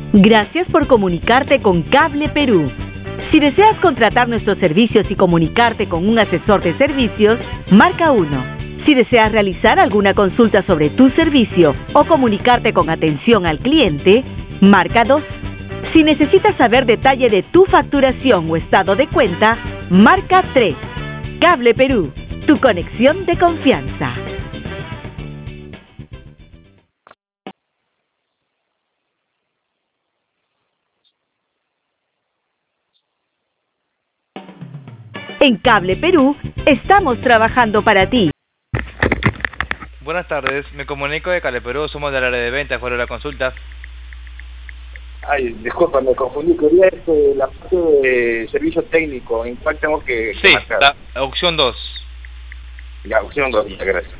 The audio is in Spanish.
Gracias por comunicarte con Cable Perú. Si deseas contratar nuestros servicios y comunicarte con un asesor de servicios, marca 1. Si deseas realizar alguna consulta sobre tu servicio o comunicarte con atención al cliente, marca 2. Si necesitas saber detalle de tu facturación o estado de cuenta, marca 3. Cable Perú, tu conexión de confianza. En Cable Perú, estamos trabajando para ti. Buenas tardes, me comunico de Cable Perú, somos del área de ventas, fuera de la consulta. Ay, disculpa, me confundí, quería la parte de servicio técnico, ¿en cuál tengo que Sí, marcar? la opción 2. La opción 2, gracias.